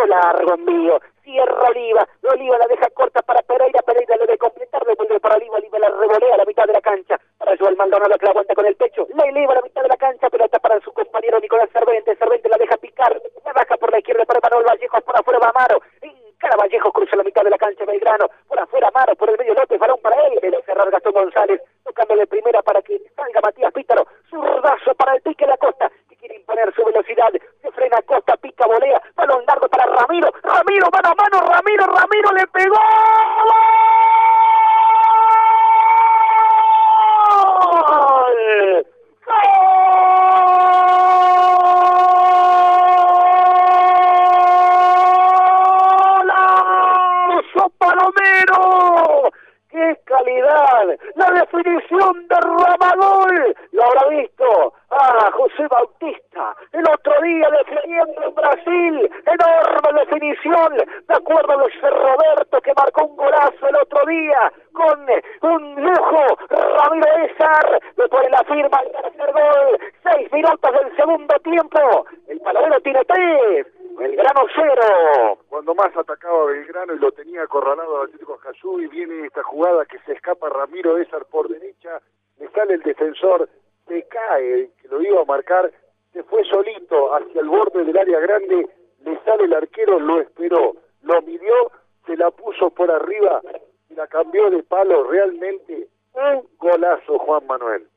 largo envío, cierra Oliva la deja corta para Pereira le debe completar, devuelve para Oliva la revolea a la mitad de la cancha, para Joel Maldonado que la aguanta con el pecho, la eleva a la mitad de la cancha, pelota para su compañero Nicolás Cervente la deja picar, la baja por la izquierda para Manuel Vallejos, por afuera va Amaro, cara Vallejos cruza la mitad de la cancha Belgrano, por afuera Amaro, por el medio López, balón para él, debe cerrar Gastón González, tocándole primera para que salga Matías Pítaro, zurdazo para el Pique Acosta, que quiere imponer su velocidad, se frena Acosta, pica, volea, balón largo para Ramiro, mano a mano, Ramiro le pegó. ¡Gol! ¡Golazo Palomero! ¡Qué calidad! La definición de Ramagol. Lo habrá visto José Bautista el otro día definiendo en Brasil. Enorme definición. De acuerdo a Luis Roberto que marcó un golazo el otro día con un lujo. Ramiro Ezar le pone la firma al tercer gol. 6 minutos del segundo tiempo. El Palomero tiene 3. Belgrano 0. Cuando más atacaba Belgrano y lo tenía acorralado al Atlético Jayú, y viene esta jugada que se escapa Ramiro Ezar por derecha, le sale el defensor, se cae, que lo iba a marcar, se fue solito hacia el borde del área grande, le sale el arquero, lo esperó, lo midió, se la puso por arriba y la cambió de palo. Realmente un golazo, Juan Manuel.